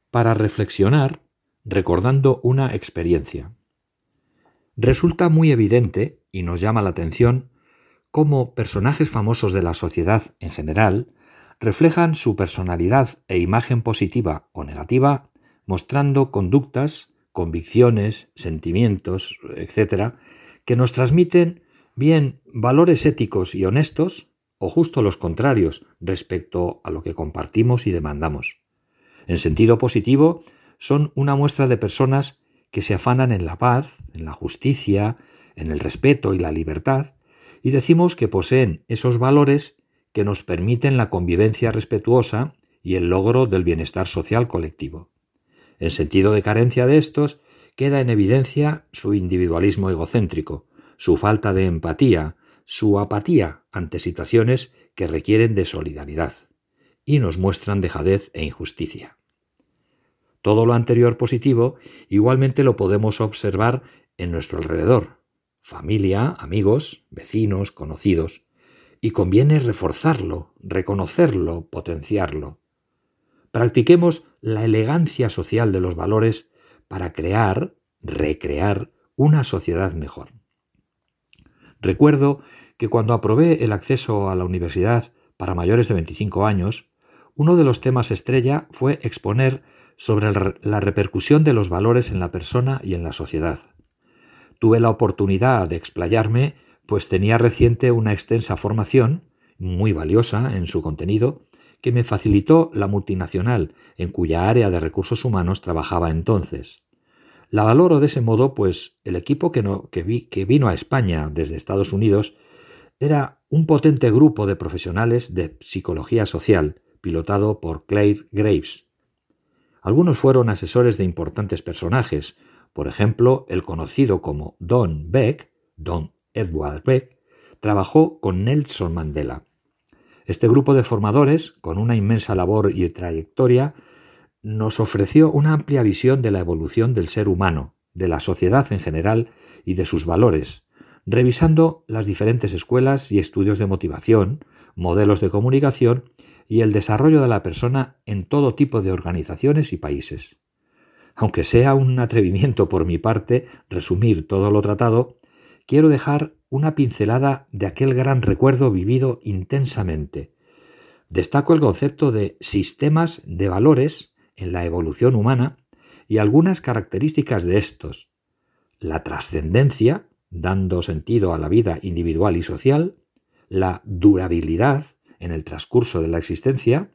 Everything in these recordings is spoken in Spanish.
para reflexionar recordando una experiencia. Resulta muy evidente, y nos llama la atención, cómo personajes famosos de la sociedad en general reflejan su personalidad e imagen positiva o negativa, mostrando conductas, convicciones, sentimientos, etc., que nos transmiten bien valores éticos y honestos, o justo los contrarios respecto a lo que compartimos y demandamos. En sentido positivo, son una muestra de personas que se afanan en la paz, en la justicia, en el respeto y la libertad, y decimos que poseen esos valores que nos permiten la convivencia respetuosa y el logro del bienestar social colectivo. En sentido de carencia de estos, queda en evidencia su individualismo egocéntrico, su falta de empatía, su apatía ante situaciones que requieren de solidaridad, y nos muestran dejadez e injusticia. Todo lo anterior positivo igualmente lo podemos observar en nuestro alrededor, familia, amigos, vecinos, conocidos, y conviene reforzarlo, reconocerlo, potenciarlo. Practiquemos la elegancia social de los valores para crear, recrear una sociedad mejor. Recuerdo que cuando aprobé el acceso a la universidad para mayores de 25 años, uno de los temas estrella fue exponer sobre la repercusión de los valores en la persona y en la sociedad. Tuve la oportunidad de explayarme, pues tenía reciente una extensa formación, muy valiosa en su contenido, que me facilitó la multinacional en cuya área de recursos humanos trabajaba entonces. La valoro de ese modo, pues el equipo que vino a España desde Estados Unidos era un potente grupo de profesionales de psicología social, pilotado por Claire Graves. Algunos fueron asesores de importantes personajes, por ejemplo, el conocido como Don Edward Beck, trabajó con Nelson Mandela. Este grupo de formadores, con una inmensa labor y trayectoria, nos ofreció una amplia visión de la evolución del ser humano, de la sociedad en general y de sus valores, revisando las diferentes escuelas y estudios de motivación, modelos de comunicación y el desarrollo de la persona en todo tipo de organizaciones y países. Aunque sea un atrevimiento por mi parte resumir todo lo tratado, quiero dejar una pincelada de aquel gran recuerdo vivido intensamente. Destaco el concepto de sistemas de valores en la evolución humana y algunas características de estos: la trascendencia, dando sentido a la vida individual y social, la durabilidad en el transcurso de la existencia,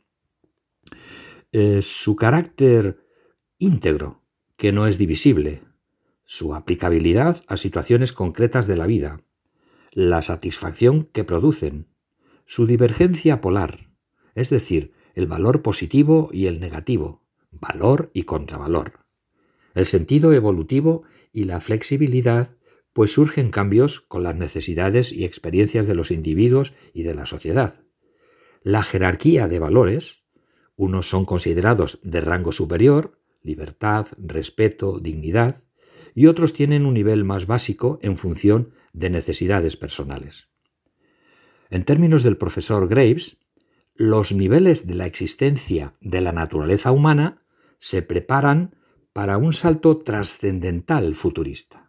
su carácter íntegro, que no es divisible, su aplicabilidad a situaciones concretas de la vida, la satisfacción que producen, su divergencia polar, es decir, el valor positivo y el negativo, valor y contravalor, el sentido evolutivo y la flexibilidad, pues surgen cambios con las necesidades y experiencias de los individuos y de la sociedad. La jerarquía de valores, unos son considerados de rango superior, libertad, respeto, dignidad, y otros tienen un nivel más básico en función de necesidades personales. En términos del profesor Graves, los niveles de la existencia de la naturaleza humana se preparan para un salto trascendental futurista.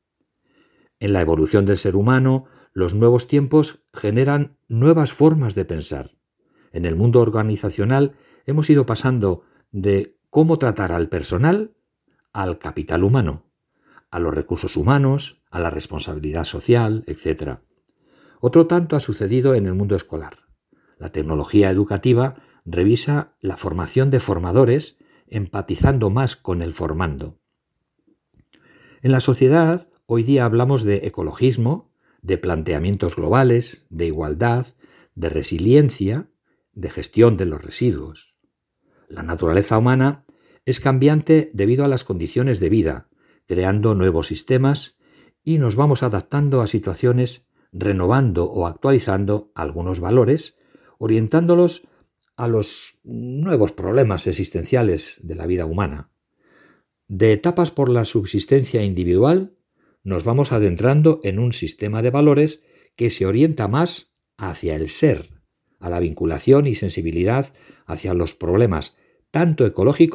En la evolución del ser humano, los nuevos tiempos generan nuevas formas de pensar. En el mundo organizacional hemos ido pasando de cómo tratar al personal al capital humano, a los recursos humanos, a la responsabilidad social, etc. Otro tanto ha sucedido en el mundo escolar. La tecnología educativa revisa la formación de formadores, empatizando más con el formando. En la sociedad, hoy día hablamos de ecologismo, de planteamientos globales, de igualdad, de resiliencia, de gestión de los residuos. La naturaleza humana es cambiante debido a las condiciones de vida, creando nuevos sistemas, y nos vamos adaptando a situaciones, renovando o actualizando algunos valores, orientándolos a los nuevos problemas existenciales de la vida humana. De etapas por la subsistencia individual, nos vamos adentrando en un sistema de valores que se orienta más hacia el ser, a la vinculación y sensibilidad hacia los problemas tanto ecológicos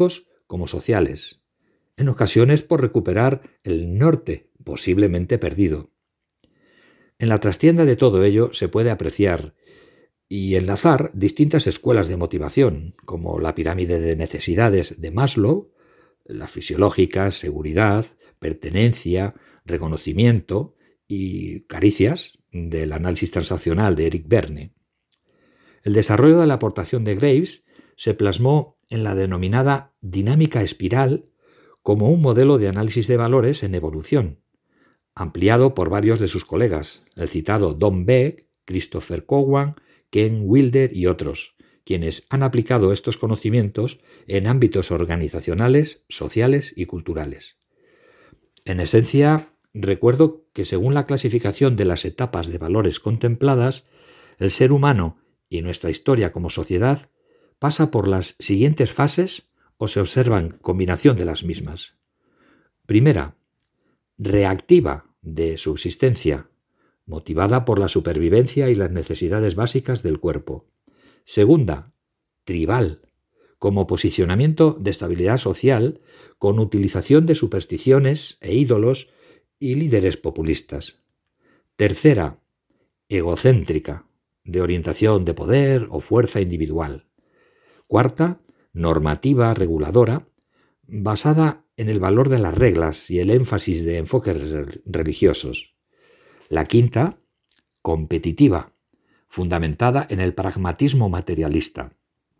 como sociales, en ocasiones por recuperar el norte posiblemente perdido. En la trastienda de todo ello se puede apreciar y enlazar distintas escuelas de motivación, como la pirámide de necesidades de Maslow, la fisiológica, seguridad, pertenencia, reconocimiento y caricias del análisis transaccional de Eric Berne. El desarrollo de la aportación de Graves se plasmó en la denominada dinámica espiral como un modelo de análisis de valores en evolución, ampliado por varios de sus colegas, el citado Don Beck, Christopher Cowan, Ken Wilder y otros, quienes han aplicado estos conocimientos en ámbitos organizacionales, sociales y culturales. En esencia, recuerdo que según la clasificación de las etapas de valores contempladas, el ser humano y nuestra historia como sociedad pasa por las siguientes fases o se observan combinación de las mismas. Primera, reactiva, de subsistencia, motivada por la supervivencia y las necesidades básicas del cuerpo. Segunda, tribal, como posicionamiento de estabilidad social con utilización de supersticiones e ídolos y líderes populistas. Tercera, egocéntrica, de orientación de poder o fuerza individual. Cuarta, normativa reguladora, basada en el valor de las reglas y el énfasis de enfoques religiosos. La quinta, competitiva, fundamentada en el pragmatismo materialista.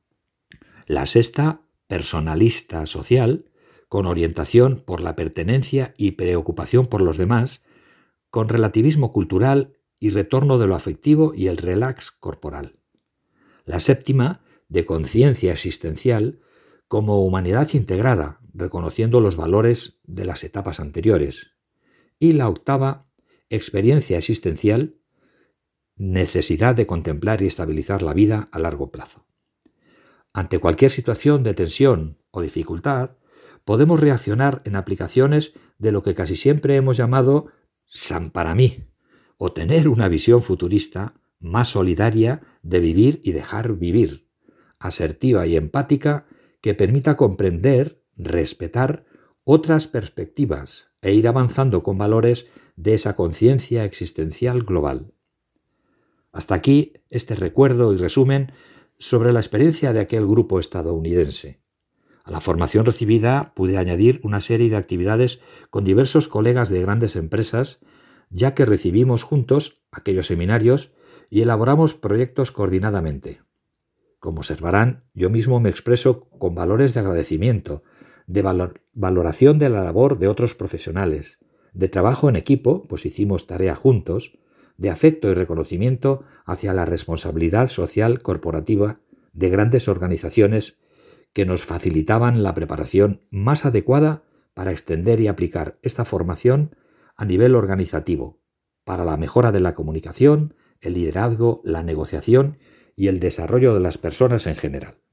La sexta, personalista social, con orientación por la pertenencia y preocupación por los demás, con relativismo cultural y retorno de lo afectivo y el relax corporal. La séptima, de conciencia existencial, como humanidad integrada, reconociendo los valores de las etapas anteriores. Y la octava, experiencia existencial, necesidad de contemplar y estabilizar la vida a largo plazo. Ante cualquier situación de tensión o dificultad, podemos reaccionar en aplicaciones de lo que casi siempre hemos llamado San para mí, o tener una visión futurista más solidaria de vivir y dejar vivir, asertiva y empática que permita comprender, respetar otras perspectivas e ir avanzando con valores de esa conciencia existencial global. Hasta aquí este recuerdo y resumen sobre la experiencia de aquel grupo estadounidense. A la formación recibida pude añadir una serie de actividades con diversos colegas de grandes empresas, ya que recibimos juntos aquellos seminarios y elaboramos proyectos coordinadamente. Como observarán, yo mismo me expreso con valores de agradecimiento, de valoración de la labor de otros profesionales, de trabajo en equipo, pues hicimos tarea juntos, de afecto y reconocimiento hacia la responsabilidad social corporativa de grandes organizaciones que nos facilitaban la preparación más adecuada para extender y aplicar esta formación a nivel organizativo, para la mejora de la comunicación, el liderazgo, la negociación y el desarrollo de las personas en general.